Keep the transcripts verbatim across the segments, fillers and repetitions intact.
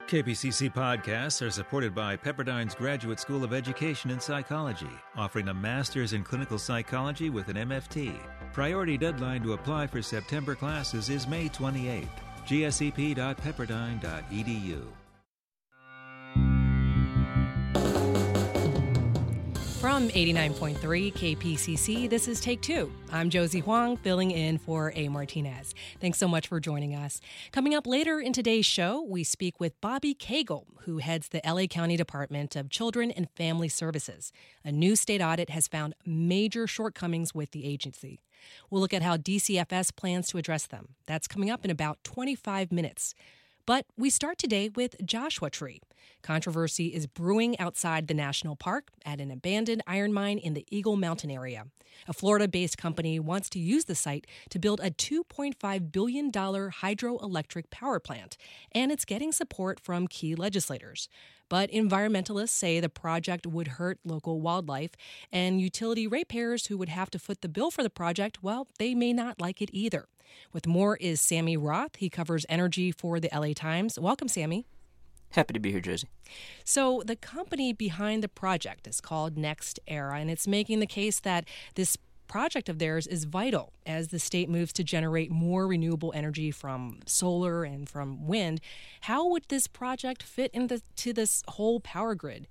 K P C C podcasts are supported by Pepperdine's Graduate School of Education and Psychology, offering a master's in clinical psychology with an M F T. Priority deadline to apply for September classes is May twenty-eighth. G S E P dot pepperdine dot e d u. From eighty-nine point three K P C C, this is Take Two. I'm Josie Huang, filling in for A. Martinez. Thanks so much for joining us. Coming up later in today's show, we speak with Bobby Cagle, who heads the L A County Department of Children and Family Services. A new state audit has found major shortcomings with the agency. We'll look at how D C F S plans to address them. That's coming up in about twenty-five minutes. But we start today with Joshua Tree. Controversy is brewing outside the national park at an abandoned iron mine in the Eagle Mountain area. A Florida-based company wants to use the site to build a two point five billion dollars hydroelectric power plant, and it's getting support from key legislators. But environmentalists say the project would hurt local wildlife, and utility ratepayers who would have to foot the bill for the project, well, they may not like it either. With more is Sammy Roth. He covers energy for the L A Times. Welcome, Sammy. Happy to be here, Josie. So the company behind the project is called NextEra, and it's making the case that this project of theirs is vital as the state moves to generate more renewable energy from solar and from wind. How would this project fit into this whole power grid?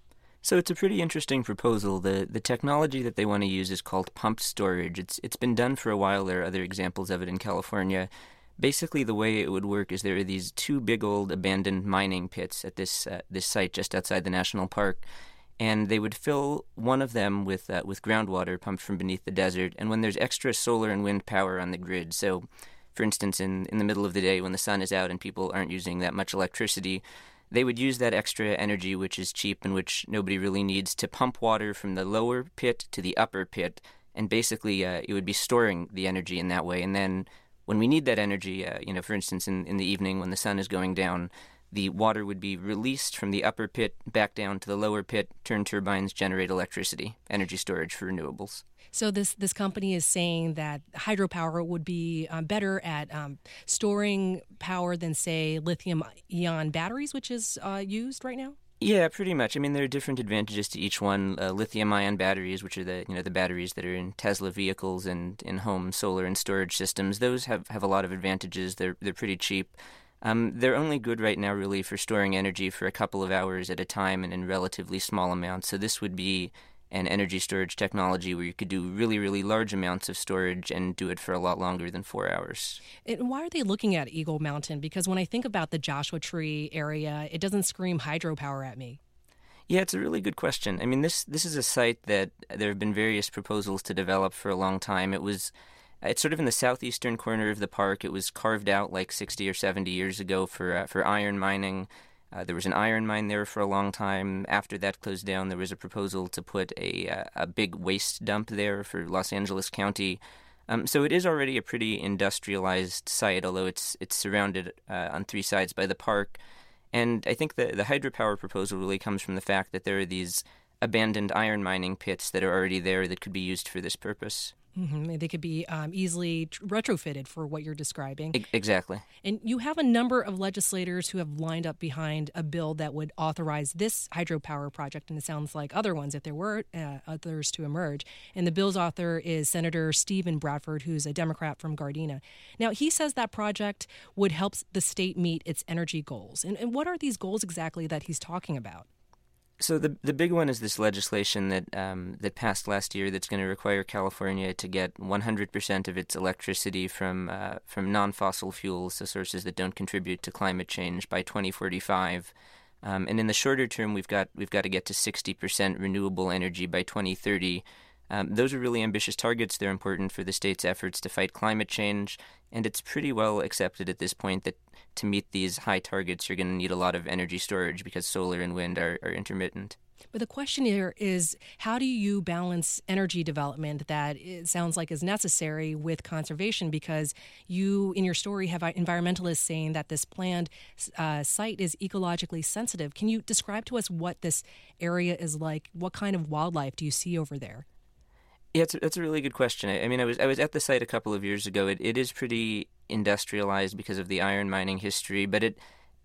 So it's a pretty interesting proposal. The the technology that they want to use is called pumped storage. It's it's been done for a while. There are other examples of it in California. Basically, the way it would work is there are these two big old abandoned mining pits at this uh, this site just outside the national park, and they would fill one of them with uh, with groundwater pumped from beneath the desert. And when there's extra solar and wind power on the grid, so for instance, in in the middle of the day when the sun is out and people aren't using that much electricity, they would use that extra energy, which is cheap and which nobody really needs, to pump water from the lower pit to the upper pit, and basically uh, it would be storing the energy in that way. And then when we need that energy, uh, you know, for instance, in, in the evening when the sun is going down, the water would be released from the upper pit back down to the lower pit. Turn turbines generate electricity, energy storage for renewables. So this this company is saying that hydropower would be um, better at um, storing power than, say, lithium-ion batteries, which is uh, used right now? Yeah, pretty much. I mean, there are different advantages to each one. Uh, lithium-ion batteries, which are the you know the batteries that are in Tesla vehicles and in home solar and storage systems, those have, have a lot of advantages. They're they're pretty cheap. Um, they're only good right now, really, for storing energy for a couple of hours at a time and in relatively small amounts. So this would be an energy storage technology where you could do really, really large amounts of storage and do it for a lot longer than four hours. And why are they looking at Eagle Mountain? Because when I think about the Joshua Tree area, it doesn't scream hydropower at me. Yeah, it's a really good question. I mean, this this is a site that there have been various proposals to develop for a long time. It was It's sort of in the southeastern corner of the park. It was carved out like sixty or seventy years ago for uh, for iron mining. Uh, there was an iron mine there for a long time. After that closed down, there was a proposal to put a uh, a big waste dump there for Los Angeles County. Um, so it is already a pretty industrialized site, although it's it's surrounded uh, on three sides by the park. And I think the, the hydropower proposal really comes from the fact that there are these abandoned iron mining pits that are already there that could be used for this purpose. Mm-hmm. They could be um, easily tr- retrofitted for what you're describing. E- exactly. And you have a number of legislators who have lined up behind a bill that would authorize this hydropower project, and it sounds like other ones if there were uh, others to emerge. And the bill's author is Senator Stephen Bradford, who's a Democrat from Gardena. Now, he says that project would help the state meet its energy goals. And, and what are these goals exactly that he's talking about? So the the big one is this legislation that um, that passed last year that's going to require California to get one hundred percent of its electricity from uh, from non-fossil fuels, so sources that don't contribute to climate change, by twenty forty-five. Um, and in the shorter term, we've got we've got to get to sixty percent renewable energy by twenty thirty. Um, those are really ambitious targets. They're important for the state's efforts to fight climate change, and it's pretty well accepted at this point that to meet these high targets, you're going to need a lot of energy storage because solar and wind are, are intermittent. But the question here is, how do you balance energy development that it sounds like is necessary with conservation? Because you, in your story, have environmentalists saying that this planned uh, site is ecologically sensitive. Can you describe to us what this area is like? What kind of wildlife do you see over there? Yeah, it's a, that's a really good question. I, I mean, I was I was at the site a couple of years ago. It it is pretty industrialized because of the iron mining history, but it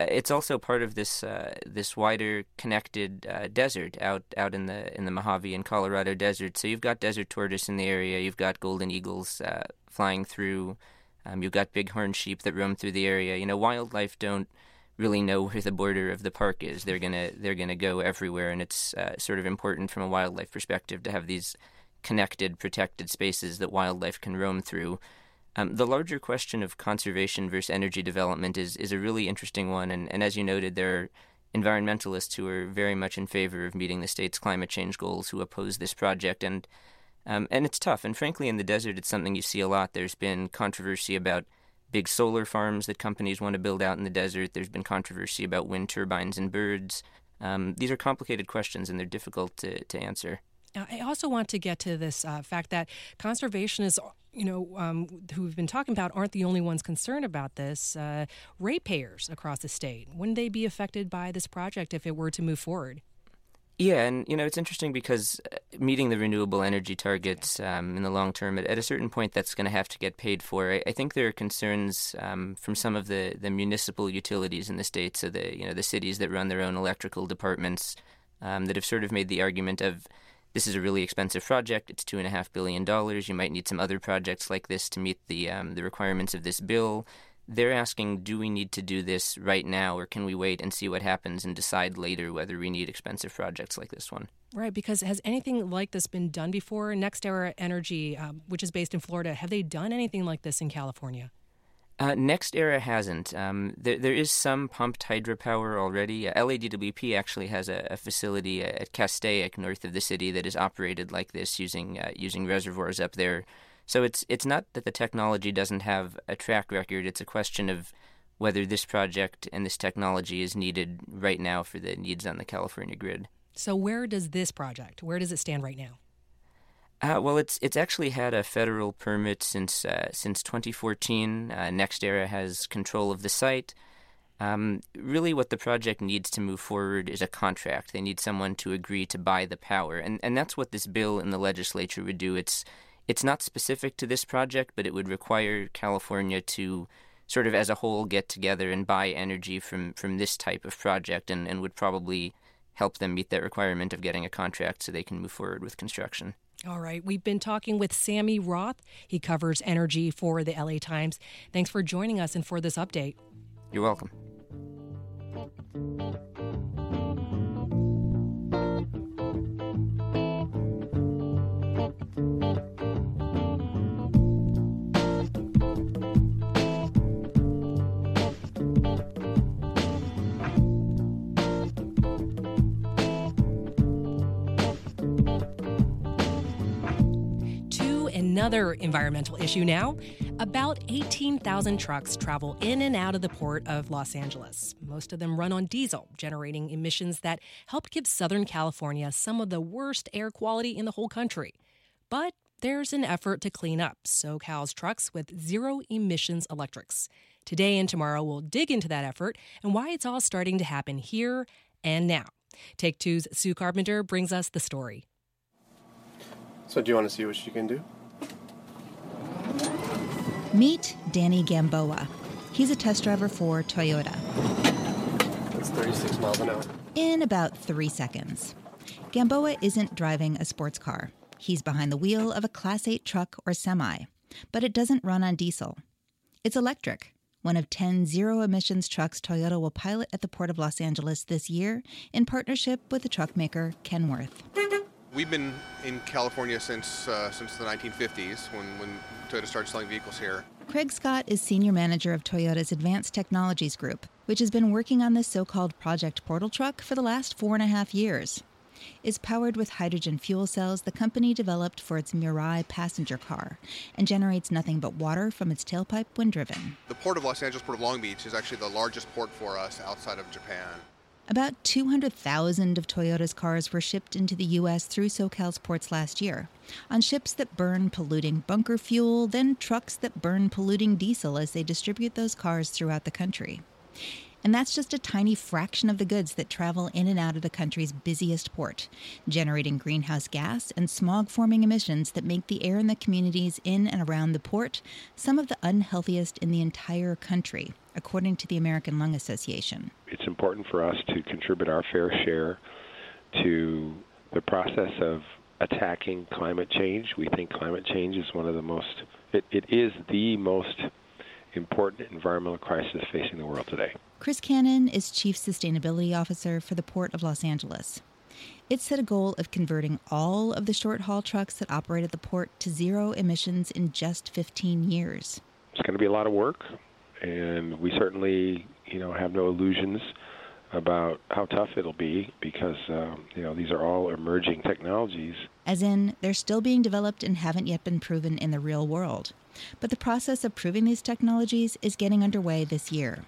it's also part of this uh, this wider connected uh, desert out out in the in the Mojave and Colorado desert. So you've got desert tortoise in the area. You've got golden eagles uh, flying through. Um, you've got bighorn sheep that roam through the area. You know, wildlife don't really know where the border of the park is. They're gonna they're gonna go everywhere, and it's uh, sort of important from a wildlife perspective to have these connected, protected spaces that wildlife can roam through. Um, the larger question of conservation versus energy development is is a really interesting one, and, and as you noted, there are environmentalists who are very much in favor of meeting the state's climate change goals who oppose this project, and um, and it's tough. And frankly, in the desert, it's something you see a lot. There's been controversy about big solar farms that companies want to build out in the desert. There's been controversy about wind turbines and birds. Um, these are complicated questions, and they're difficult to, to answer. I also want to get to this uh, fact that conservationists, you know, um, who we've been talking about aren't the only ones concerned about this. Uh, ratepayers across the state, wouldn't they be affected by this project if it were to move forward? Yeah, and, you know, it's interesting because meeting the renewable energy targets um, in the long term, at, at a certain point, that's going to have to get paid for. I, I think there are concerns um, from some of the, the municipal utilities in the state, so the, you know, the cities that run their own electrical departments, um, that have sort of made the argument of, this is a really expensive project. It's two and a half billion dollars. You might need some other projects like this to meet the um, the requirements of this bill. They're asking, do we need to do this right now, or can we wait and see what happens and decide later whether we need expensive projects like this one? Right, because has anything like this been done before? NextEra Energy, um, which is based in Florida, have they done anything like this in California? Uh, NextEra hasn't. Um, there, there is some pumped hydropower already. Uh, L A D W P actually has a, a facility at Castaic, north of the city, that is operated like this, using uh, using reservoirs up there. So it's it's not that the technology doesn't have a track record. It's a question of whether this project and this technology is needed right now for the needs on the California grid. So where does this project, where does it stand right now? Uh, well, it's it's actually had a federal permit since uh, since twenty fourteen. Uh, NextEra has control of the site. Um, really, what the project needs to move forward is a contract. They need someone to agree to buy the power, and and that's what this bill in the legislature would do. It's it's not specific to this project, but it would require California to sort of as a whole get together and buy energy from, from this type of project, and, and would probably help them meet that requirement of getting a contract so they can move forward with construction. All right. We've been talking with Sammy Roth. He covers energy for the L A Times. Thanks for joining us and for this update. You're welcome. Another environmental issue now. About eighteen thousand trucks travel in and out of the port of Los Angeles. Most of them run on diesel, generating emissions that help give Southern California some of the worst air quality in the whole country. But there's an effort to clean up SoCal's trucks with zero emissions electrics. Today and tomorrow we'll dig into that effort and why it's all starting to happen here and now. Take Two's Sue Carpenter brings us the story. So do you want to see what she can do? Meet Danny Gamboa. He's a test driver for Toyota. That's thirty-six miles an hour. In about three seconds. Gamboa isn't driving a sports car. He's behind the wheel of a Class eight truck or semi. But it doesn't run on diesel. It's electric, one of ten zero-emissions trucks Toyota will pilot at the Port of Los Angeles this year in partnership with the truck maker Kenworth. We've been in California since uh, since the nineteen fifties, when, when Toyota started selling vehicles here. Craig Scott is senior manager of Toyota's Advanced Technologies Group, which has been working on this so-called Project Portal truck for the last four and a half years. It's powered with hydrogen fuel cells the company developed for its Mirai passenger car and generates nothing but water from its tailpipe when driven. The Port of Los Angeles, Port of Long Beach, is actually the largest port for us outside of Japan. About two hundred thousand of Toyota's cars were shipped into the U S through SoCal's ports last year, on ships that burn polluting bunker fuel, then trucks that burn polluting diesel as they distribute those cars throughout the country. And that's just a tiny fraction of the goods that travel in and out of the country's busiest port, generating greenhouse gas and smog-forming emissions that make the air in the communities in and around the port some of the unhealthiest in the entire country, according to the American Lung Association. It's important for us to contribute our fair share to the process of attacking climate change. We think climate change is one of the most, it, it is the most important environmental crisis facing the world today. Chris Cannon is Chief Sustainability Officer for the Port of Los Angeles. It set a goal of converting all of the short-haul trucks that operate at the port to zero emissions in just fifteen years. It's going to be a lot of work, and we certainly, you know, have no illusions about how tough it'll be because, um, you know, these are all emerging technologies. As in, they're still being developed and haven't yet been proven in the real world. But the process of proving these technologies is getting underway this year.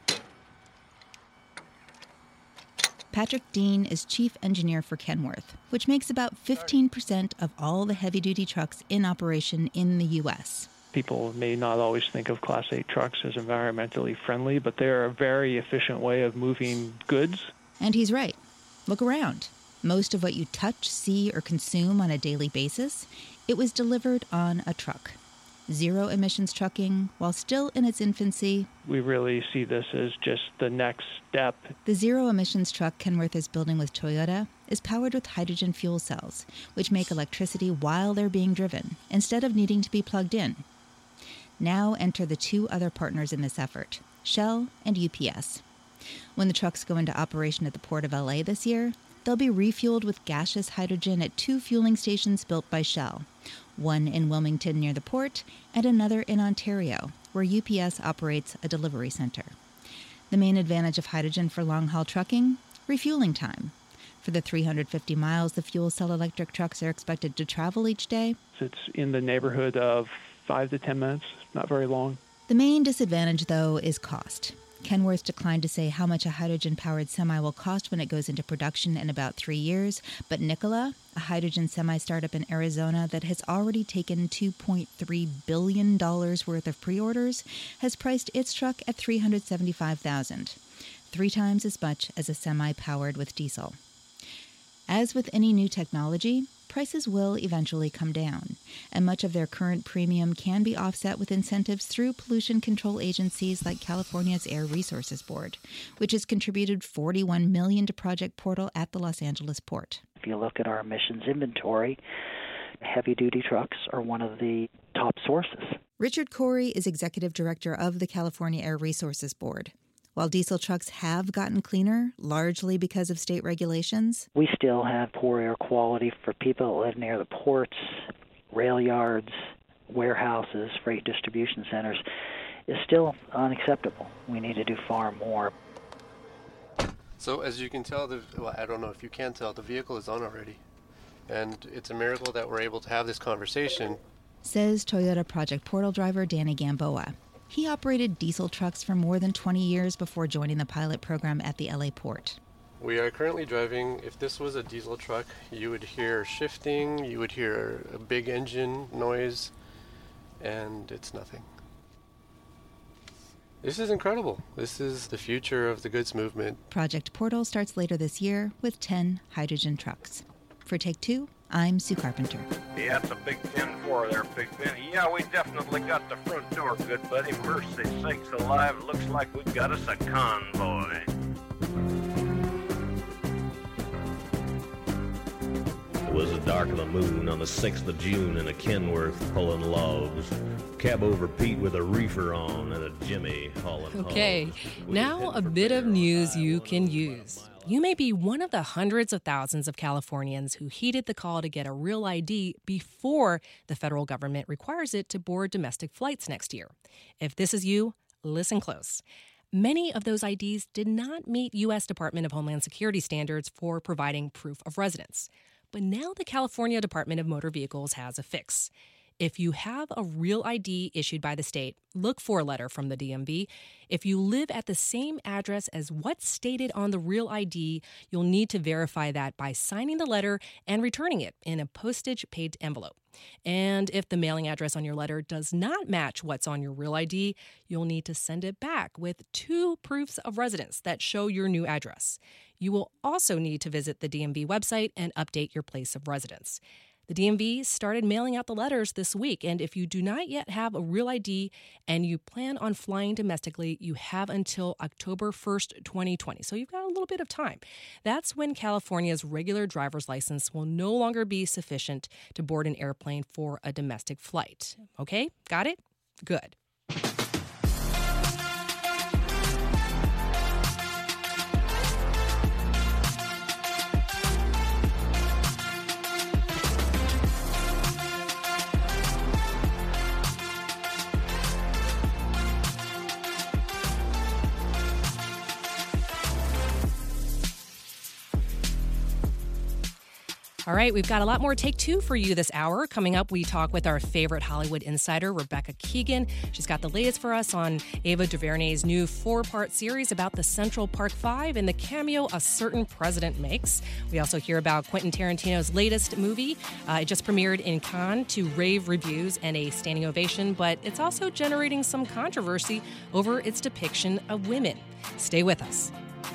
Patrick Dean is chief engineer for Kenworth, which makes about fifteen percent of all the heavy-duty trucks in operation in the U S. People may not always think of Class eight trucks as environmentally friendly, but they're a very efficient way of moving goods. And he's right. Look around. Most of what you touch, see, or consume on a daily basis, it was delivered on a truck. Zero emissions trucking, while still in its infancy. We really see this as just the next step. The zero emissions truck Kenworth is building with Toyota is powered with hydrogen fuel cells, which make electricity while they're being driven, instead of needing to be plugged in. Now enter the two other partners in this effort, Shell and U P S. When the trucks go into operation at the Port of L A this year, they'll be refueled with gaseous hydrogen at two fueling stations built by Shell, one in Wilmington near the port and another in Ontario, where U P S operates a delivery center. The main advantage of hydrogen for long-haul trucking? Refueling time. For the three hundred fifty miles the fuel cell electric trucks are expected to travel each day, it's in the neighborhood of five to ten minutes, not very long. The main disadvantage, though, is cost. Kenworth declined to say how much a hydrogen-powered semi will cost when it goes into production in about three years, but Nikola, a hydrogen semi startup in Arizona that has already taken two point three billion dollars worth of pre-orders, has priced its truck at three hundred seventy-five thousand dollars, three times as much as a semi powered with diesel. As with any new technology, prices will eventually come down, and much of their current premium can be offset with incentives through pollution control agencies like California's Air Resources Board, which has contributed forty-one million dollars to Project Portal at the Los Angeles port. If you look at our emissions inventory, heavy-duty trucks are one of the top sources. Richard Corey is executive director of the California Air Resources Board. While diesel trucks have gotten cleaner, largely because of state regulations, we still have poor air quality for people that live near the ports, rail yards, warehouses, freight distribution centers. Is still unacceptable. We need to do far more. So as you can tell, the, well, I don't know if you can tell, the vehicle is on already. And it's a miracle that we're able to have this conversation. Says Toyota Project Portal driver Danny Gamboa. He operated diesel trucks for more than twenty years before joining the pilot program at the L A port. We are currently driving, if this was a diesel truck, you would hear shifting, you would hear a big engine noise, and it's nothing. This is incredible. This is the future of the goods movement. Project Portal starts later this year with ten hydrogen trucks. For Take Two, I'm Sue Carpenter. Yeah, it's a big ten four there, Big Ben. Yeah, we definitely got the front door, good buddy. Mercy sakes alive, looks like we got us a convoy. It was the dark of the moon on the sixth of June in a Kenworth pulling logs. Cab over Pete with a reefer on and a Jimmy hauling Okay, hogs. now a bit of news you can use. You may be one of the hundreds of thousands of Californians who heeded the call to get a real I D before the federal government requires it to board domestic flights next year. If this is you, listen close. Many of those I Ds did not meet U S Department of Homeland Security standards for providing proof of residence. But now the California Department of Motor Vehicles has a fix. If you have a real I D issued by the state, look for a letter from the D M V. If you live at the same address as what's stated on the real I D, you'll need to verify that by signing the letter and returning it in a postage-paid envelope. And if the mailing address on your letter does not match what's on your real I D, you'll need to send it back with two proofs of residence that show your new address. You will also need to visit the D M V website and update your place of residence. The D M V started mailing out the letters this week, and if you do not yet have a real I D and you plan on flying domestically, you have until October first, twenty twenty. So you've got a little bit of time. That's when California's regular driver's license will no longer be sufficient to board an airplane for a domestic flight. Okay, got it? Good. All right, we've got a lot more Take Two for you this hour. Coming up, we talk with our favorite Hollywood insider, Rebecca Keegan. She's got the latest for us on Ava DuVernay's new four-part series about the Central Park Five and the cameo a certain president makes. We also hear about Quentin Tarantino's latest movie. Uh, it just premiered in Cannes to rave reviews and a standing ovation, but it's also generating some controversy over its depiction of women. Stay with us.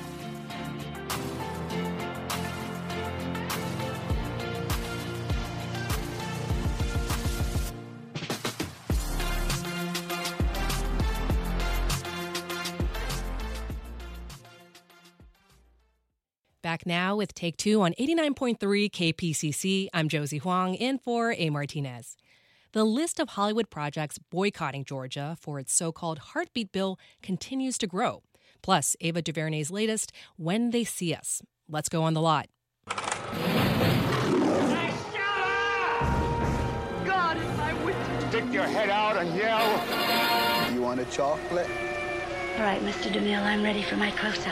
Back now with Take Two on eighty-nine point three K P C C. I'm Josie Huang, in for A. Martinez. The list of Hollywood projects boycotting Georgia for its so-called heartbeat bill continues to grow. Plus, Ava DuVernay's latest, When They See Us. Let's go on the lot. God is my witness. Stick your head out and yell. You want a chocolate? All right, Mister DeMille, I'm ready for my close-up.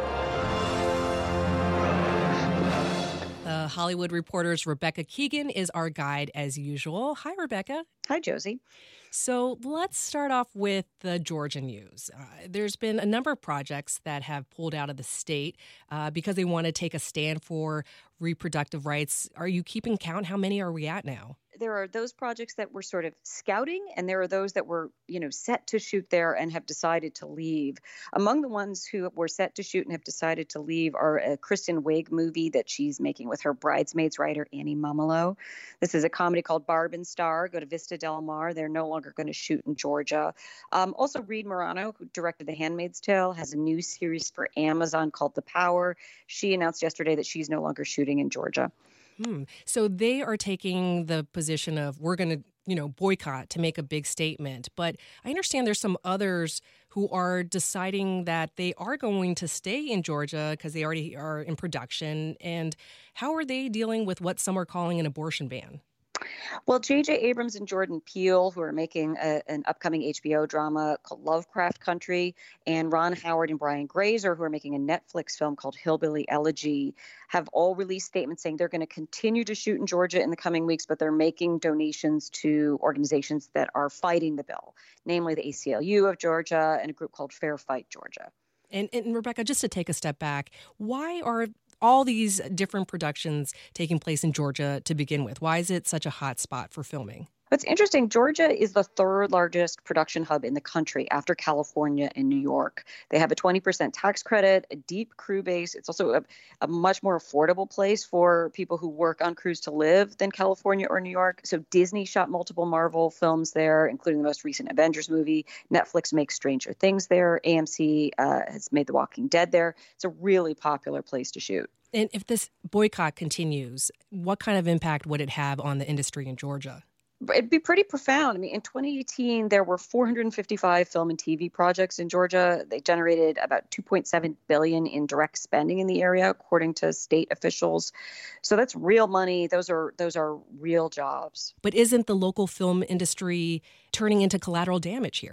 The Hollywood Reporter's Rebecca Keegan is our guide as usual. Hi, Rebecca. Hi, Josie. So let's start off with the Georgia news. Uh, there's been a number of projects that have pulled out of the state uh, because they want to take a stand for reproductive rights. Are you keeping count? How many are we at now? There are those projects that were sort of scouting, and there are those that were, you know, set to shoot there and have decided to leave. Among the ones who were set to shoot and have decided to leave are a Kristen Wiig movie that she's making with her Bridesmaids writer, Annie Mumolo. This is a comedy called Barb and Star. Go to Vista Del Mar. They're no longer going to shoot in Georgia. Um, also, Reed Morano, who directed The Handmaid's Tale, has a new series for Amazon called The Power. She announced yesterday that she's no longer shooting in Georgia. Hmm. So they are taking the position of we're going to, you know, boycott to make a big statement. But I understand there's some others who are deciding that they are going to stay in Georgia because they already are in production. And how are they dealing with what some are calling an abortion ban? Well, J J Abrams and Jordan Peele, who are making a, an upcoming H B O drama called Lovecraft Country, and Ron Howard and Brian Grazer, who are making a Netflix film called Hillbilly Elegy, have all released statements saying they're going to continue to shoot in Georgia in the coming weeks, but they're making donations to organizations that are fighting the bill, namely the A C L U of Georgia and a group called Fair Fight Georgia. And, and Rebecca, just to take a step back, why are all these different productions taking place in Georgia to begin with? Why is it such a hot spot for filming? What's interesting, Georgia is the third largest production hub in the country after California and New York. They have a twenty percent tax credit, a deep crew base. It's also a, a much more affordable place for people who work on crews to live than California or New York. So Disney shot multiple Marvel films there, including the most recent Avengers movie. Netflix makes Stranger Things there. A M C uh, has made The Walking Dead there. It's a really popular place to shoot. And if this boycott continues, what kind of impact would it have on the industry in Georgia? It'd be pretty profound. I mean, in twenty eighteen, there were four hundred fifty-five film and T V projects in Georgia. They generated about two point seven billion dollars in direct spending in the area, according to state officials. So that's real money. Those are those are real jobs. But isn't the local film industry turning into collateral damage here?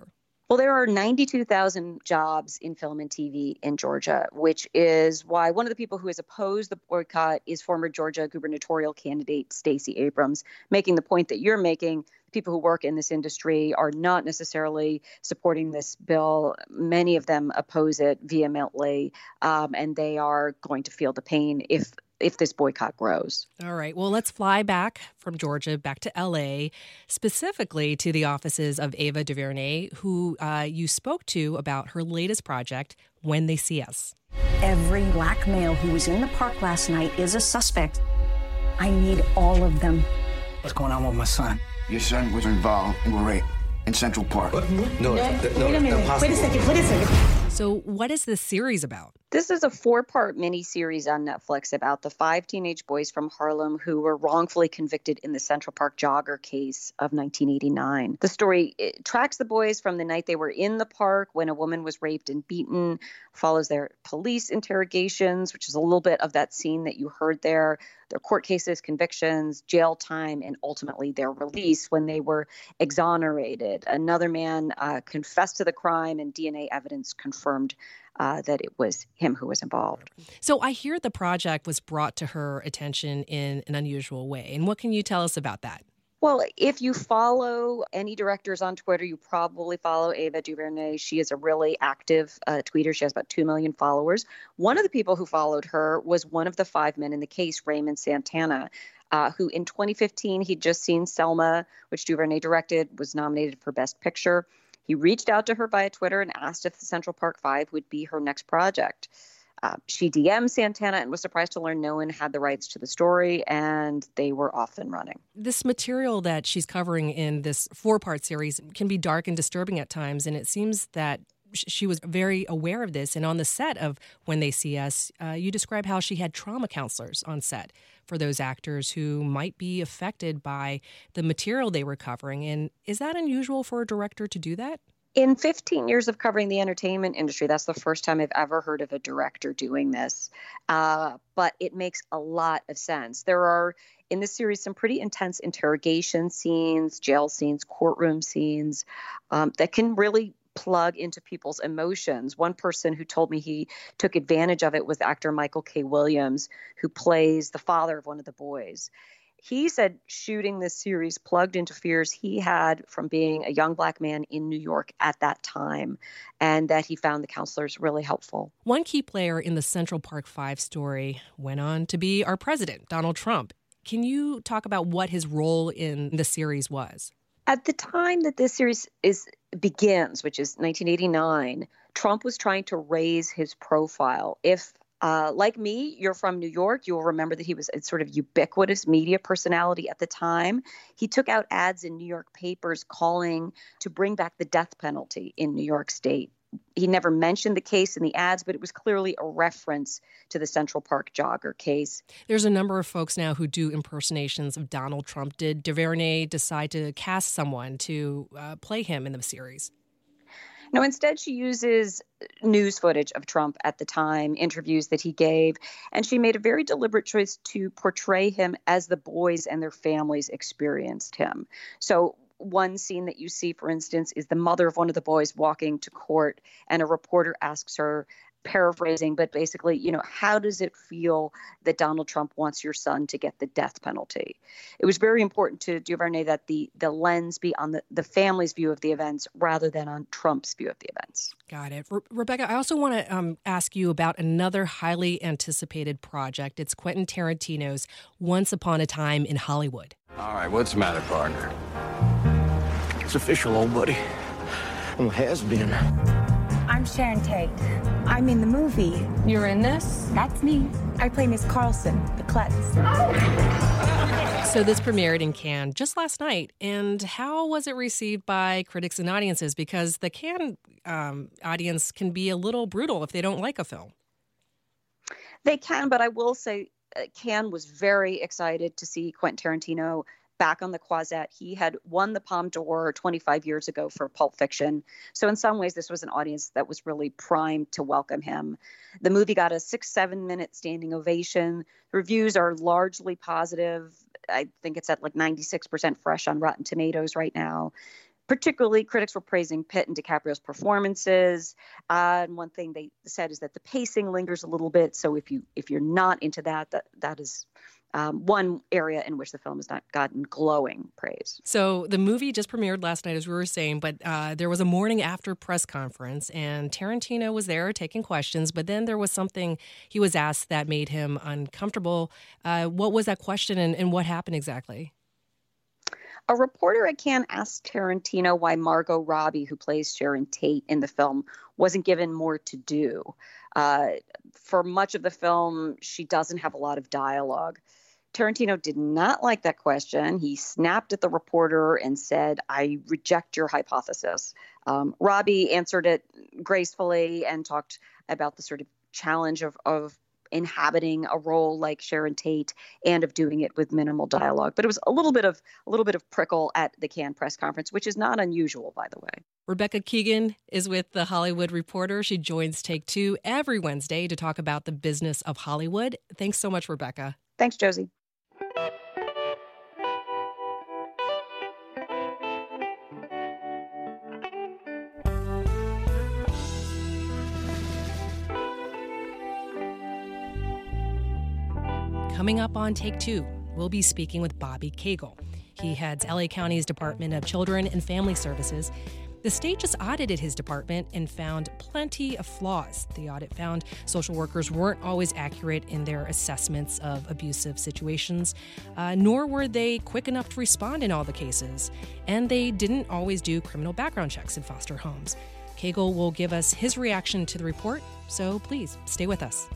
Well, there are ninety-two thousand jobs in film and T V in Georgia, which is why one of the people who has opposed the boycott is former Georgia gubernatorial candidate Stacey Abrams, making the point that you're making. People who work in this industry are not necessarily supporting this bill. Many of them oppose it vehemently, um, and they are going to feel the pain if if this boycott grows. All right. Well, let's fly back from Georgia back to L A, specifically to the offices of Ava DuVernay, who uh, you spoke to about her latest project, When They See Us. Every black male who was in the park last night is a suspect. I need all of them. What's going on with my son? Your son was involved in a rape in Central Park. What? No, no, no, wait a minute. Wait a second. Wait a second. So what is this series about? This is a four-part miniseries on Netflix about the five teenage boys from Harlem who were wrongfully convicted in the Central Park jogger case of nineteen eighty-nine. The story it tracks the boys from the night they were in the park when a woman was raped and beaten, follows their police interrogations, which is a little bit of that scene that you heard there, their court cases, convictions, jail time, and ultimately their release when they were exonerated. Another man uh, confessed to the crime, and D N A evidence confirmed Uh, that it was him who was involved. So I hear the project was brought to her attention in an unusual way. And what can you tell us about that? Well, if you follow any directors on Twitter, you probably follow Ava DuVernay. She is a really active uh, tweeter. She has about two million followers. One of the people who followed her was one of the five men in the case, Raymond Santana, uh, who in twenty fifteen, he'd just seen Selma, which DuVernay directed, was nominated for Best Picture. He reached out to her via Twitter and asked if the Central Park Five would be her next project. Uh, she D M'd Santana and was surprised to learn no one had the rights to the story, and they were off and running. This material that she's covering in this four-part series can be dark and disturbing at times, and it seems that she was very aware of this. And on the set of When They See Us, uh, you describe how she had trauma counselors on set for those actors who might be affected by the material they were covering. And is that unusual for a director to do that? In fifteen years of covering the entertainment industry, that's the first time I've ever heard of a director doing this. Uh, but it makes a lot of sense. There are, in this series, some pretty intense interrogation scenes, jail scenes, courtroom scenes um, that can really plug into people's emotions. One person who told me he took advantage of it was actor Michael K. Williams, who plays the father of one of the boys. He said shooting this series plugged into fears he had from being a young black man in New York at that time, and that he found the counselors really helpful. One key player in the Central Park Five story went on to be our president, Donald Trump. Can you talk about what his role in the series was? At the time that this series is begins, which is nineteen eighty-nine, Trump was trying to raise his profile. If, uh, like me, you're from New York, you'll remember that he was a sort of ubiquitous media personality at the time. He took out ads in New York papers calling to bring back the death penalty in New York State. He never mentioned the case in the ads, but it was clearly a reference to the Central Park jogger case. There's a number of folks now who do impersonations of Donald Trump. Did DuVernay decide to cast someone to uh, play him in the series? No, instead she uses news footage of Trump at the time, interviews that he gave, and she made a very deliberate choice to portray him as the boys and their families experienced him. So one scene that you see, for instance, is the mother of one of the boys walking to court, and a reporter asks her, paraphrasing, but basically, you know, how does it feel that Donald Trump wants your son to get the death penalty? It was very important to DuVernay that the the lens be on the, the family's view of the events rather than on Trump's view of the events. Got it. Re- Rebecca, I also want to um, ask you about another highly anticipated project. It's Quentin Tarantino's Once Upon a Time in Hollywood. All right, what's the matter, partner? It's official, old buddy. Well, has been. I'm Sharon Tate. I'm in the movie. You're in this? That's me. I play Miss Carlson, the klutz. So this premiered in Cannes just last night. And how was it received by critics and audiences? Because the Cannes um, audience can be a little brutal if they don't like a film. They can, but I will say uh, Cannes was very excited to see Quentin Tarantino back on the Croisette. He had won the Palme d'Or twenty-five years ago for Pulp Fiction. So in some ways, this was an audience that was really primed to welcome him. The movie got a six, seven minute standing ovation. The reviews are largely positive. I think it's at like ninety-six percent fresh on Rotten Tomatoes right now. particularly, critics were praising Pitt and DiCaprio's performances. Uh, and one thing they said is that the pacing lingers a little bit. So if you if you're not into that, that that is um, one area in which the film has not gotten glowing praise. So the movie just premiered last night, as we were saying, but uh, there was a morning after press conference, and Tarantino was there taking questions. But then there was something he was asked that made him uncomfortable. Uh, what was that question, and, and what happened exactly? A reporter at Cannes asked Tarantino why Margot Robbie, who plays Sharon Tate in the film, wasn't given more to do. Uh, for much of the film, she doesn't have a lot of dialogue. Tarantino did not like that question. He snapped at the reporter and said, "I reject your hypothesis." Um, Robbie answered it gracefully and talked about the sort of challenge of, of inhabiting a role like Sharon Tate and of doing it with minimal dialogue. But it was a little bit of a little bit of prickle at the Cannes press conference, which is not unusual, by the way. Rebecca Keegan is with The Hollywood Reporter. She joins Take Two every Wednesday to talk about the business of Hollywood. Thanks so much, Rebecca. Thanks, Josie. Coming up on Take Two, we'll be speaking with Bobby Cagle. He heads L A County's Department of Children and Family Services. The state just audited his department and found plenty of flaws. The audit found social workers weren't always accurate in their assessments of abusive situations, uh, nor were they quick enough to respond in all the cases. And they didn't always do criminal background checks in foster homes. Cagle will give us his reaction to the report, so please stay with us.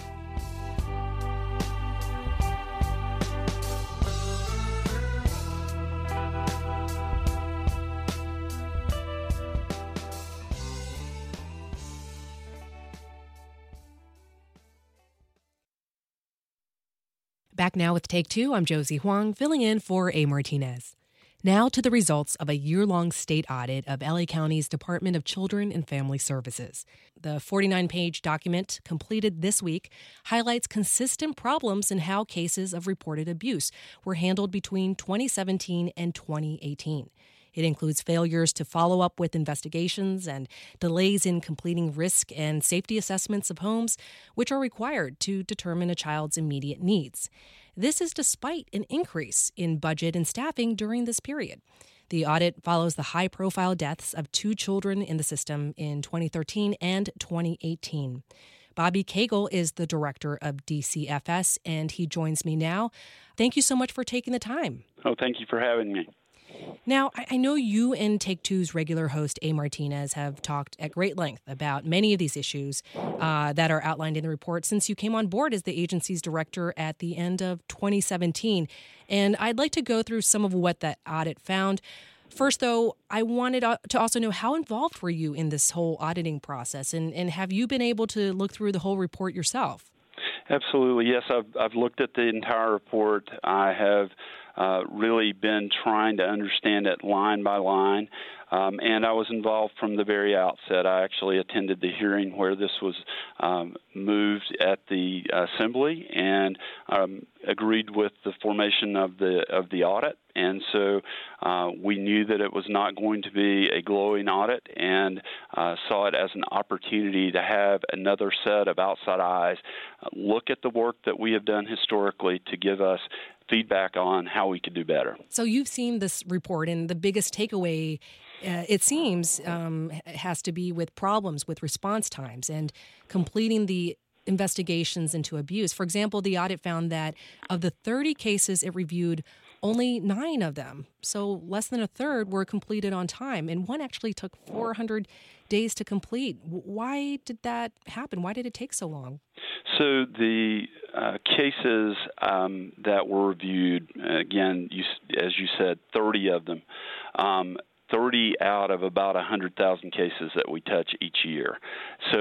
Back now with Take Two, I'm Josie Huang, filling in for A. Martinez. Now to the results of a year-long state audit of L A County's Department of Children and Family Services. The forty-nine page document, completed this week, highlights consistent problems in how cases of reported abuse were handled between twenty seventeen and twenty eighteen. It includes failures to follow up with investigations and delays in completing risk and safety assessments of homes, which are required to determine a child's immediate needs. This is despite an increase in budget and staffing during this period. The audit follows the high-profile deaths of two children in the system in twenty thirteen and twenty eighteen. Bobby Cagle is the director of D C F S, and he joins me now. Thank you so much for taking the time. Oh, thank you for having me. Now, I know you and Take Two's regular host, A. Martinez, have talked at great length about many of these issues uh, that are outlined in the report since you came on board as the agency's director at the end of twenty seventeen. And I'd like to go through some of what that audit found. First, though, I wanted to also know, how involved were you in this whole auditing process? And, and have you been able to look through the whole report yourself? Absolutely. Yes, I've, I've looked at the entire report. I have uh, really been trying to understand it line by line, um, and I was involved from the very outset. I actually attended the hearing where this was um, moved at the Assembly and um, agreed with the formation of the of the audit. And so uh, we knew that it was not going to be a glowing audit, and uh, saw it as an opportunity to have another set of outside eyes uh, look at the work that we have done historically to give us feedback on how we could do better. So you've seen this report, and the biggest takeaway, uh, it seems, um, has to be with problems with response times and completing the investigations into abuse. For example, the audit found that of the thirty cases it reviewed, only nine of them, so less than a third, were completed on time, and one actually took four hundred days to complete. Why did that happen? Why did it take so long? So the uh, cases um, that were reviewed, again, you, as you said, thirty of them, um, thirty out of about one hundred thousand cases that we touch each year. So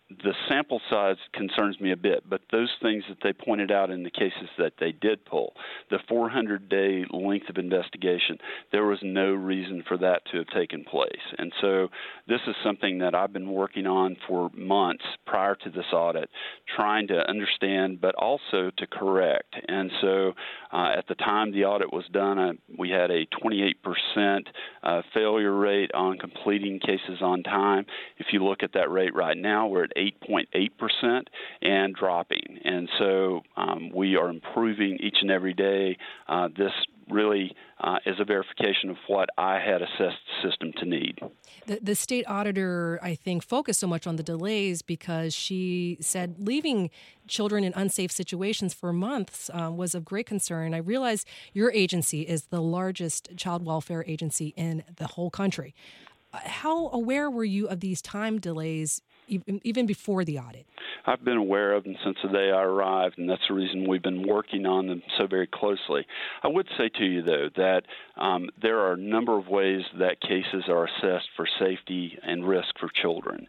the sample size concerns me a bit, but those things that they pointed out in the cases that they did pull, the four hundred day length of investigation, there was no reason for that to have taken place. And so this is something that I've been working on for months prior to this audit, trying to understand, but also to correct. And so uh, at the time the audit was done, uh, we had a twenty-eight percent uh, failure rate on completing cases on time. If you look at that rate right now, we're at eight point eight percent and dropping. And so um, we are improving each and every day. Uh, this really uh, is a verification of what I had assessed the system to need. The, the state auditor, I think, focused so much on the delays because she said leaving children in unsafe situations for months um, was of great concern. I realize your agency is the largest child welfare agency in the whole country. Uh, how aware were you of these time delays even, even before the audit? I've been aware of them since the day I arrived, and that's the reason we've been working on them so very closely. I would say to you, though, that um, there are a number of ways that cases are assessed for safety and risk for children.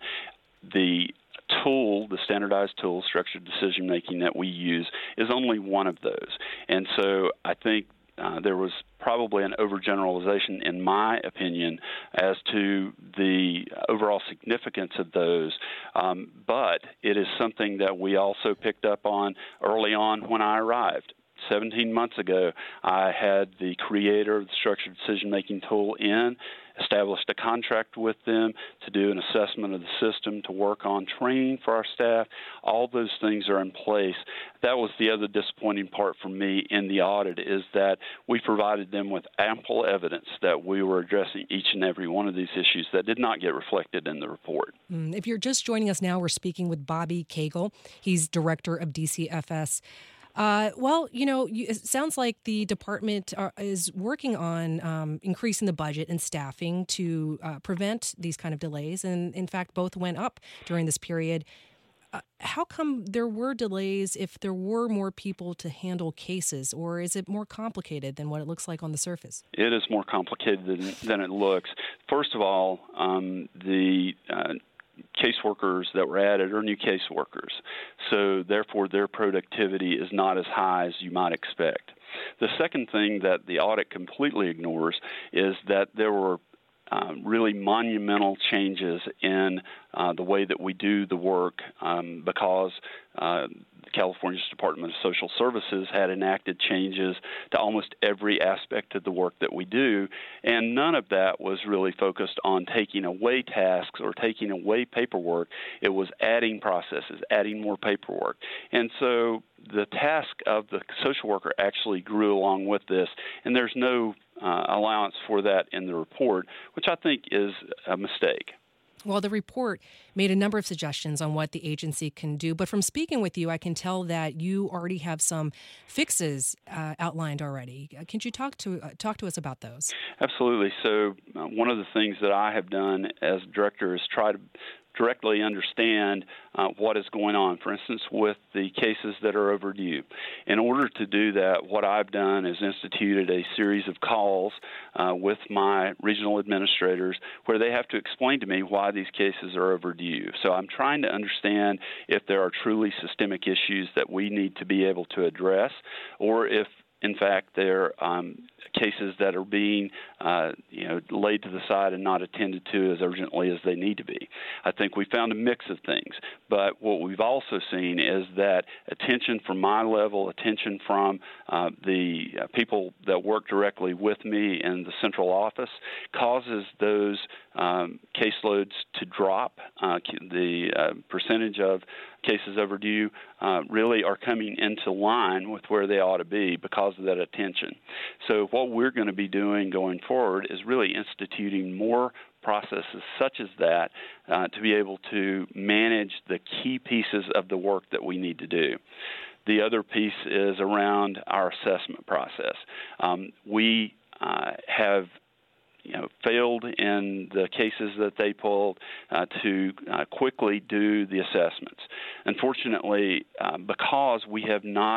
The tool, the standardized tool, structured decision-making that we use, is only one of those. And so I think Uh, there was probably an overgeneralization, in my opinion, as to the overall significance of those. Um, but it is something that we also picked up on early on when I arrived. seventeen months ago, I had the creator of the structured decision-making tool in, established a contract with them to do an assessment of the system, to work on training for our staff. All those things are in place. That was the other disappointing part for me in the audit, is that we provided them with ample evidence that we were addressing each and every one of these issues that did not get reflected in the report. Mm, if you're just joining us now, we're speaking with Bobby Cagle. He's director of D C F S. Uh, well, you know, you, it sounds like the department are, is working on um, increasing the budget and staffing to uh, prevent these kind of delays. And in fact, both went up during this period. Uh, how come there were delays if there were more people to handle cases, or is it more complicated than what it looks like on the surface? It is more complicated than, than it looks. First of all, um, the uh, caseworkers that were added are new caseworkers, so therefore their productivity is not as high as you might expect. The second thing that the audit completely ignores is that there were uh, really monumental changes in uh, the way that we do the work um, because uh, California's Department of Social Services had enacted changes to almost every aspect of the work that we do, and none of that was really focused on taking away tasks or taking away paperwork. It was adding processes, adding more paperwork. And so the task of the social worker actually grew along with this, and there's no uh, allowance for that in the report, which I think is a mistake. Well, the report made a number of suggestions on what the agency can do, but from speaking with you, I can tell that you already have some fixes uh, outlined already. Uh, can you talk to uh, talk to us about those? Absolutely. So uh, one of the things that I have done as director is try to directly understand uh, what is going on, for instance, with the cases that are overdue. In order to do that, what I've done is instituted a series of calls uh, with my regional administrators where they have to explain to me why these cases are overdue. So I'm trying to understand if there are truly systemic issues that we need to be able to address, or if in fact, they're um, cases that are being, uh, you know, laid to the side and not attended to as urgently as they need to be. I think we found a mix of things, but what we've also seen is that attention from my level, attention from uh, the uh, people that work directly with me in the central office, causes those um, caseloads to drop. Uh, the uh, percentage of cases overdue uh, really are coming into line with where they ought to be because of that attention. So what we're going to be doing going forward is really instituting more processes such as that uh, to be able to manage the key pieces of the work that we need to do. The other piece is around our assessment process. Um, we uh, have you know, failed in the cases that they pulled uh, to uh, quickly do the assessments. Unfortunately, uh, because we have not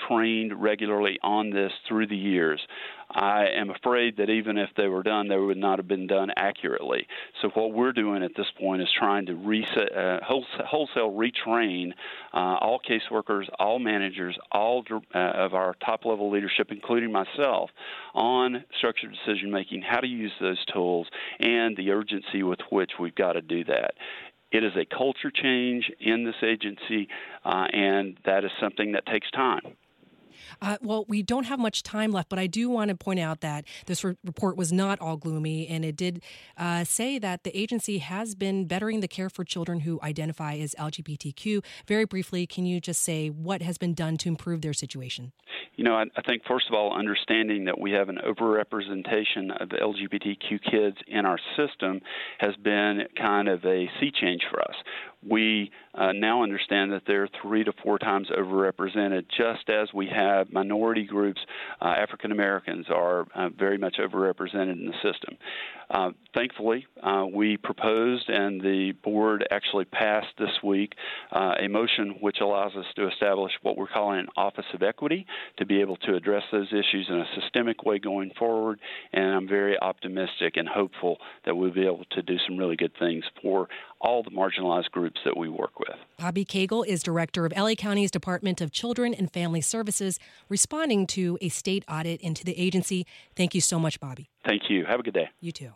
trained regularly on this through the years. I am afraid that even if they were done, they would not have been done accurately. So what we're doing at this point is trying to reset, uh, wholesale, wholesale retrain uh, all caseworkers, all managers, all uh, of our top-level leadership, including myself, on structured decision-making, how to use those tools, and the urgency with which we've got to do that. It is a culture change in this agency, uh, and that is something that takes time. Uh, well, we don't have much time left, but I do want to point out that this re- report was not all gloomy, and it did uh, say that the agency has been bettering the care for children who identify as L G B T Q. Very briefly, can you just say what has been done to improve their situation? You know, I, I think, first of all, understanding that we have an overrepresentation of L G B T Q kids in our system has been kind of a sea change for us. We uh, now understand that they're three to four times overrepresented, just as we have minority groups. Uh, African Americans are uh, very much overrepresented in the system. Uh, thankfully, uh, we proposed, and the board actually passed this week, uh, a motion which allows us to establish what we're calling an Office of Equity to be able to address those issues in a systemic way going forward. And I'm very optimistic and hopeful that we'll be able to do some really good things for all the marginalized groups that we work with. Bobby Cagle is director of L A County's Department of Children and Family Services, responding to a state audit into the agency. Thank you so much, Bobby. Thank you. Have a good day. You too.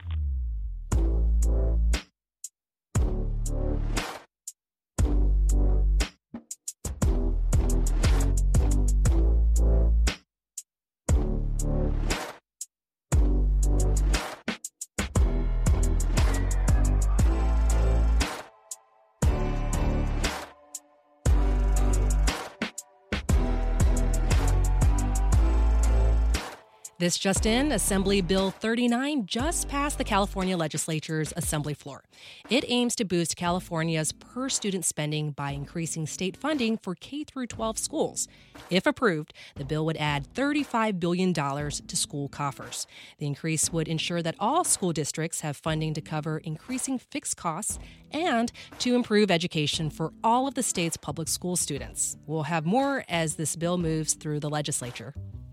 This just in, Assembly Bill thirty-nine just passed the California legislature's assembly floor. It aims to boost California's per-student spending by increasing state funding for K through twelve schools. If approved, the bill would add thirty-five billion dollars to school coffers. The increase would ensure that all school districts have funding to cover increasing fixed costs and to improve education for all of the state's public school students. We'll have more as this bill moves through the legislature.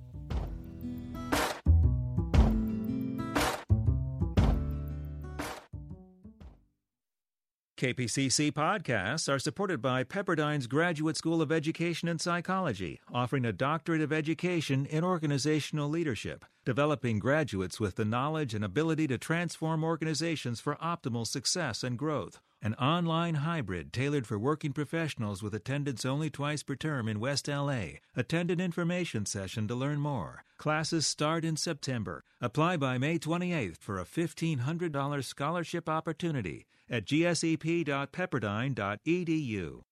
K P C C podcasts are supported by Pepperdine's Graduate School of Education and Psychology, offering a doctorate of education in organizational leadership, developing graduates with the knowledge and ability to transform organizations for optimal success and growth. An online hybrid tailored for working professionals with attendance only twice per term in West L A. Attend an information session to learn more. Classes start in September. Apply by May twenty-eighth for a fifteen hundred dollars scholarship opportunity at g s e p dot pepperdine dot e d u.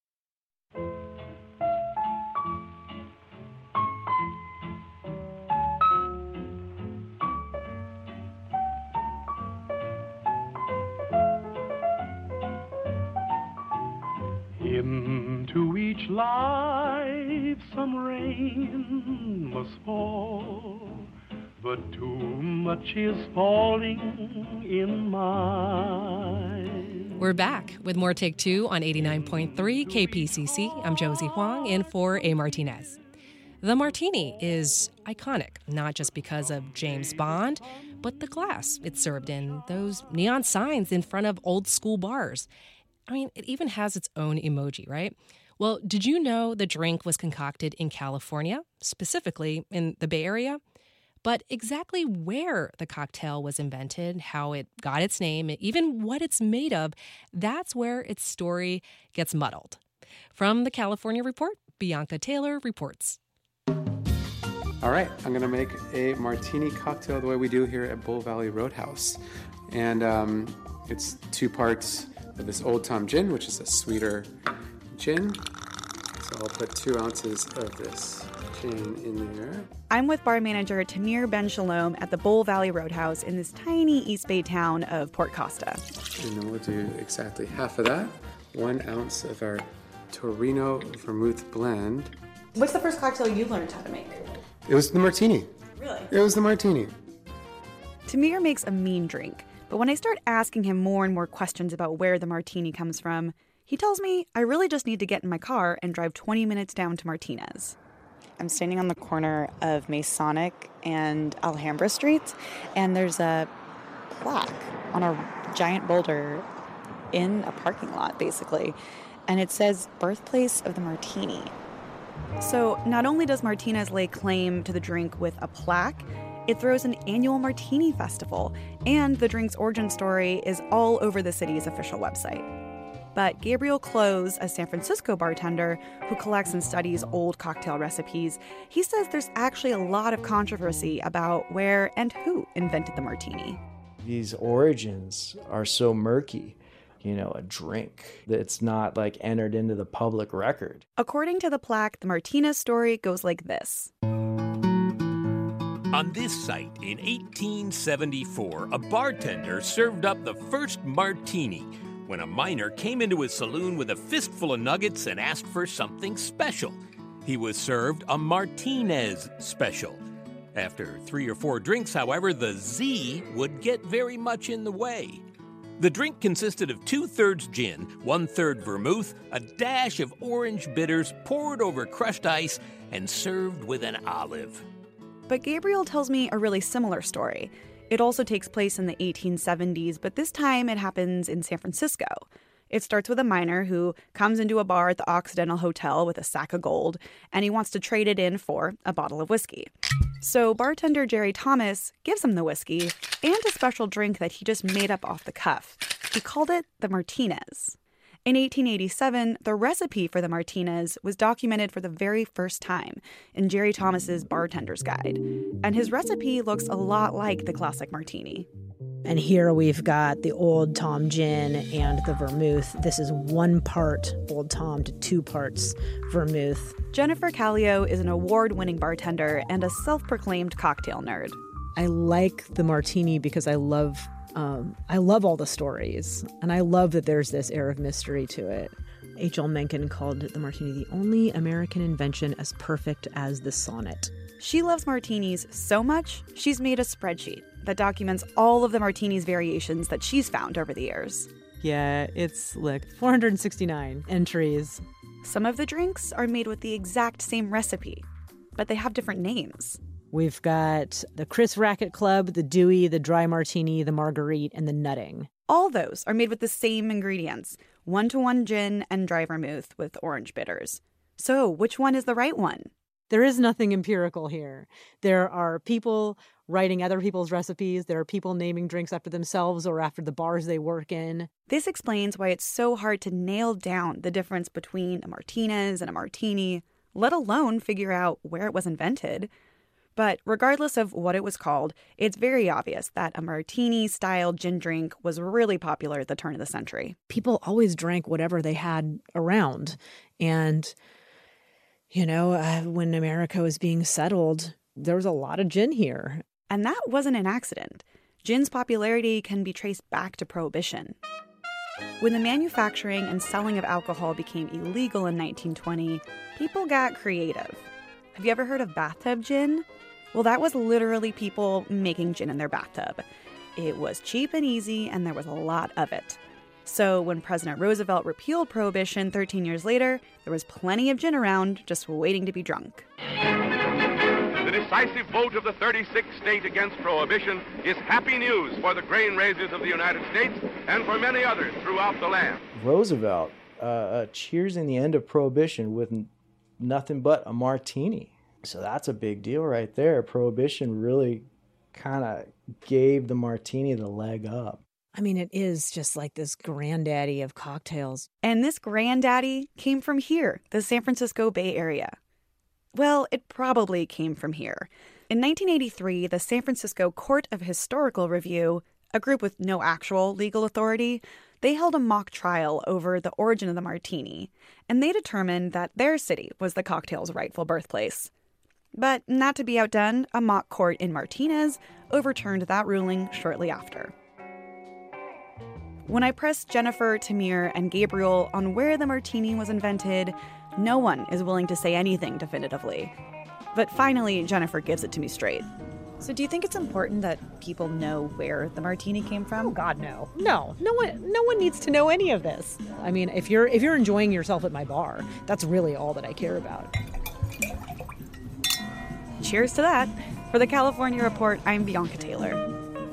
Into each life some rain must fall, but too much is falling in mine. We're back with more Take Two on eighty-nine point three K P C C. I'm Josie Huang in for A. Martinez. The martini is iconic, not just because of James Bond, but the glass it's served in, those neon signs in front of old school bars. I mean, it even has its own emoji, right? Well, did you know the drink was concocted in California, specifically in the Bay Area? But exactly where the cocktail was invented, how it got its name, even what it's made of, that's where its story gets muddled. From the California Report, Bianca Taylor reports. All right, I'm going to make a martini cocktail the way we do here at Bull Valley Roadhouse. And um, it's two parts of this Old Tom gin, which is a sweeter gin. So I'll put two ounces of this gin in there. I'm with bar manager Tamir Ben Shalom at the Bull Valley Roadhouse in this tiny East Bay town of Port Costa. And then we'll do exactly half of that. One ounce of our Torino Vermouth blend. What's the first cocktail you learned how to make? It was the martini. Really? It was the martini. Tamir makes a mean drink, but when I start asking him more and more questions about where the martini comes from, he tells me I really just need to get in my car and drive twenty minutes down to Martinez. I'm standing on the corner of Masonic and Alhambra Streets, and there's a plaque on a giant boulder in a parking lot, basically, and it says birthplace of the martini. So not only does Martinez lay claim to the drink with a plaque, it throws an annual martini festival, and the drink's origin story is all over the city's official website. But Gabriel Close, a San Francisco bartender who collects and studies old cocktail recipes, he says there's actually a lot of controversy about where and who invented the martini. These origins are so murky. You know, a drink that's not like entered into the public record. According to the plaque, the Martinez story goes like this. On this site in eighteen seventy-four, a bartender served up the first martini when a miner came into his saloon with a fistful of nuggets and asked for something special. He was served a Martinez special. After three or four drinks, however, the Z would get very much in the way. The drink consisted of two-thirds gin, one-third vermouth, a dash of orange bitters poured over crushed ice, and served with an olive. But Gabriel tells me a really similar story. It also takes place in the eighteen seventies, but this time it happens in San Francisco. It starts with a miner who comes into a bar at the Occidental Hotel with a sack of gold, and he wants to trade it in for a bottle of whiskey. So bartender Jerry Thomas gives him the whiskey and a special drink that he just made up off the cuff. He called it the Martinez. In eighteen eighty-seven, the recipe for the Martinez was documented for the very first time in Jerry Thomas's Bartender's Guide. And his recipe looks a lot like the classic martini. And here we've got the Old Tom gin and the vermouth. This is one part Old Tom to two parts vermouth. Jennifer Callio is an award-winning bartender and a self-proclaimed cocktail nerd. I like the martini because I love um, I love all the stories, and I love that there's this air of mystery to it. H L Mencken called the martini the only American invention as perfect as the sonnet. She loves martinis so much, she's made a spreadsheet that documents all of the martinis variations that she's found over the years. Yeah, it's like four hundred sixty-nine entries. Some of the drinks are made with the exact same recipe, but they have different names. We've got the Chris Racket Club, the Dewey, the Dry Martini, the Marguerite, and the Nutting. All those are made with the same ingredients, one-to-one gin and dry vermouth with orange bitters. So which one is the right one? There is nothing empirical here. There are people writing other people's recipes. There are people naming drinks after themselves or after the bars they work in. This explains why it's so hard to nail down the difference between a Martinez and a martini, let alone figure out where it was invented. But regardless of what it was called, it's very obvious that a martini-style gin drink was really popular at the turn of the century. People always drank whatever they had around. And, you know, uh, when America was being settled, there was a lot of gin here. And that wasn't an accident. Gin's popularity can be traced back to Prohibition. When the manufacturing and selling of alcohol became illegal in nineteen twenty, people got creative. Have you ever heard of bathtub gin? Well, that was literally people making gin in their bathtub. It was cheap and easy, and there was a lot of it. So when President Roosevelt repealed Prohibition thirteen years later, there was plenty of gin around, just waiting to be drunk. The decisive vote of the thirty-sixth state against Prohibition is happy news for the grain raisers of the United States and for many others throughout the land. Roosevelt uh, uh, cheersing the end of Prohibition with n- nothing but a martini. So that's a big deal right there. Prohibition really kind of gave the martini the leg up. I mean, it is just like this granddaddy of cocktails. And this granddaddy came from here, the San Francisco Bay Area. Well, it probably came from here. In nineteen eighty-three, the San Francisco Court of Historical Review, a group with no actual legal authority, they held a mock trial over the origin of the martini, and they determined that their city was the cocktail's rightful birthplace. But not to be outdone, a mock court in Martinez overturned that ruling shortly after. When I pressed Jennifer, Tamir, and Gabriel on where the martini was invented, no one is willing to say anything definitively. But finally, Jennifer gives it to me straight. So do you think it's important that people know where the martini came from? Oh, God, no. No, no one no one needs to know any of this. I mean, if you're if you're enjoying yourself at my bar, that's really all that I care about. Cheers to that. For the California Report, I'm Bianca Taylor.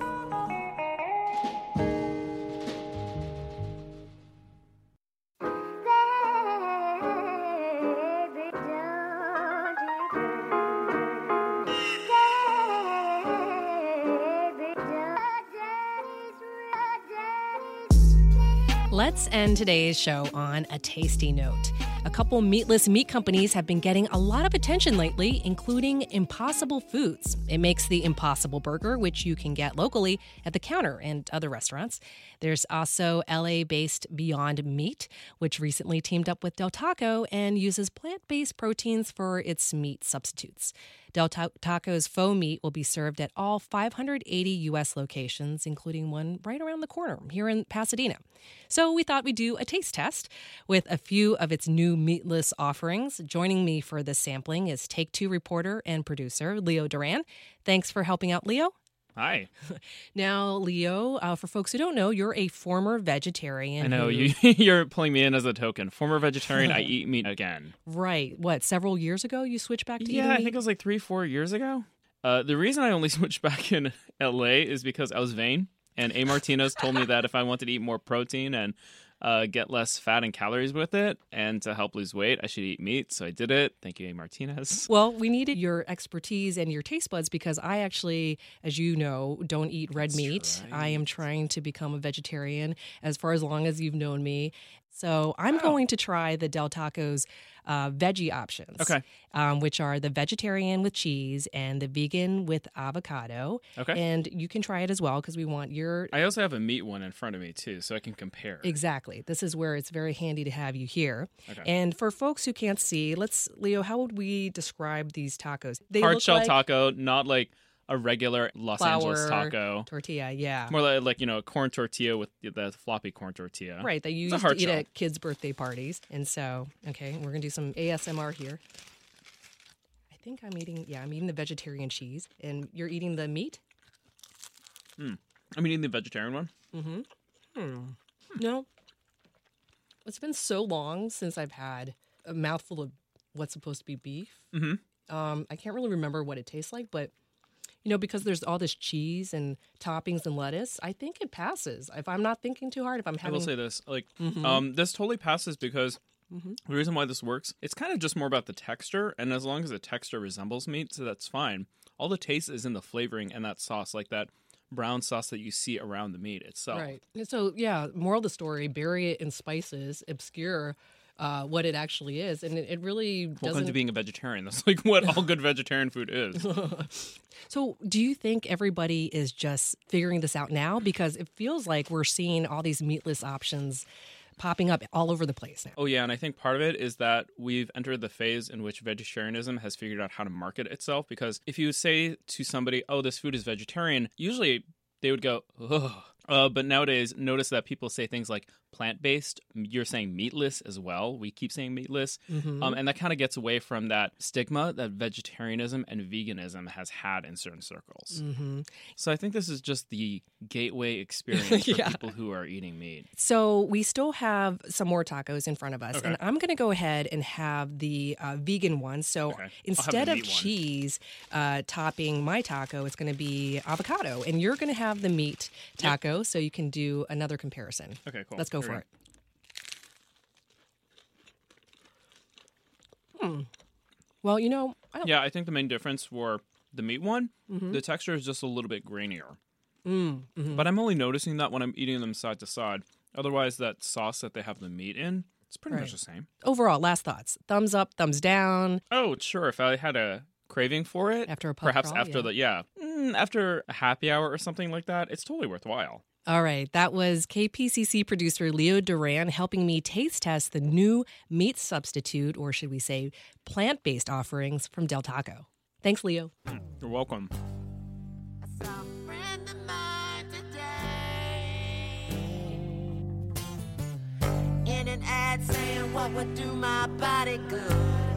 Let's end today's show on a tasty note. A couple meatless meat companies have been getting a lot of attention lately, including Impossible Foods. It makes the Impossible Burger, which you can get locally at the counter and other restaurants. There's also L A-based Beyond Meat, which recently teamed up with Del Taco and uses plant-based proteins for its meat substitutes. Del Taco's faux meat will be served at all five hundred eighty U S locations, including one right around the corner here in Pasadena. So we thought we'd do a taste test with a few of its new meatless offerings. Joining me for this sampling is Take Two reporter and producer Leo Duran. Thanks for helping out, Leo. Hi. Now, Leo, uh, for folks who don't know, you're a former vegetarian. I know, who... you, you're pulling me in as a token. Former vegetarian, I eat meat again. Right. What, several years ago you switched back to yeah, eating meat? Yeah, I think it was like three, four years ago. Uh, the reason I only switched back in L A is because I was vain. And A. Martinez told me that if I wanted to eat more protein and uh, get less fat and calories with it, and to help lose weight, I should eat meat. So I did it. Thank you, A. Martinez. Well, we needed your expertise and your taste buds because I actually, as you know, don't eat red That's meat. Right. I am trying to become a vegetarian as far as long as you've known me. So I'm wow. going to try the Del Taco's uh, veggie options, okay. um, which are the vegetarian with cheese and the vegan with avocado. Okay. And you can try it as well because we want your... I also have a meat one in front of me, too, so I can compare. Exactly. This is where it's very handy to have you here. Okay. And for folks who can't see, let's, Leo, how would we describe these tacos? They Hard shell like... taco, not like... a regular Los Flour, Angeles taco. Tortilla, yeah. More like, like, you know, a corn tortilla with the floppy corn tortilla. Right, that you used to eat shell. At kids' birthday parties. And so, okay, we're going to do some A S M R here. I think I'm eating, yeah, I'm eating the vegetarian cheese. And you're eating the meat? Hmm. I'm eating the vegetarian one. Mm-hmm. Hmm. hmm. No. It's been so long since I've had a mouthful of what's supposed to be beef. Mm-hmm. Um, I can't really remember what it tastes like, but... You know, because there's all this cheese and toppings and lettuce, I think it passes. If I'm not thinking too hard, if I'm having... I will say this. Like, mm-hmm. um, this totally passes because mm-hmm. the reason why this works, it's kind of just more about the texture. And as long as the texture resembles meat, so that's fine. All the taste is in the flavoring and that sauce, like that brown sauce that you see around the meat itself. Right. So, yeah, moral of the story, bury it in spices, obscure... Uh, what it actually is, and it, it really doesn't... Welcome to being a vegetarian. That's like what all good vegetarian food is. So do you think everybody is just figuring this out now? Because it feels like we're seeing all these meatless options popping up all over the place now. Oh, yeah, and I think part of it is that we've entered the phase in which vegetarianism has figured out how to market itself, because if you say to somebody, oh, this food is vegetarian, usually they would go, ugh. Uh, but nowadays, notice that people say things like plant-based. You're saying meatless as well. We keep saying meatless. Mm-hmm. Um, and that kind of gets away from that stigma that vegetarianism and veganism has had in certain circles. Mm-hmm. So I think this is just the gateway experience for yeah. people who are eating meat. So we still have some more tacos in front of us. Okay. And I'm going to go ahead and have the uh, vegan one. So okay. instead of cheese uh, topping my taco, it's going to be avocado. And you're going to have the meat taco. Yep. So you can do another comparison. Okay, cool. Let's go for okay. it. Hmm. Well, you know... I don't... Yeah, I think the main difference for the meat one, mm-hmm. the texture is just a little bit grainier. Mm, mm-hmm. But I'm only noticing that when I'm eating them side to side. Otherwise, that sauce that they have the meat in, it's pretty right. much the same. Overall, last thoughts. Thumbs up, thumbs down. Oh, sure. If I had a craving for it, after a pub perhaps crawl, after yeah. the, yeah, mm, after a happy hour or something like that, it's totally worthwhile. All right, that was K P C C producer Leo Duran helping me taste test the new meat substitute, or should we say plant-based offerings from Del Taco. Thanks, Leo. You're welcome. In an ad saying what would do my body good.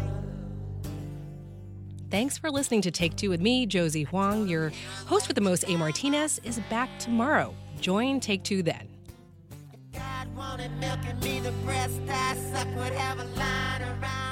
Thanks for listening to Take Two with me, Josie Huang. Your host with the most, A. Martinez, is back tomorrow. Join Take Two then. God wanted milk and me, the breast I suck would have a line around.